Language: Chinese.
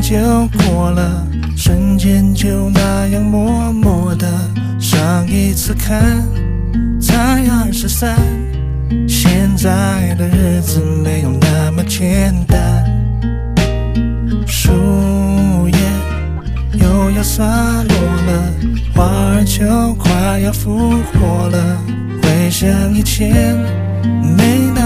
就过了，瞬间就那样默默的。上一次看才23，现在的日子没有那么简单。树叶又要洒落了，花儿就快要复活了。回想以前没那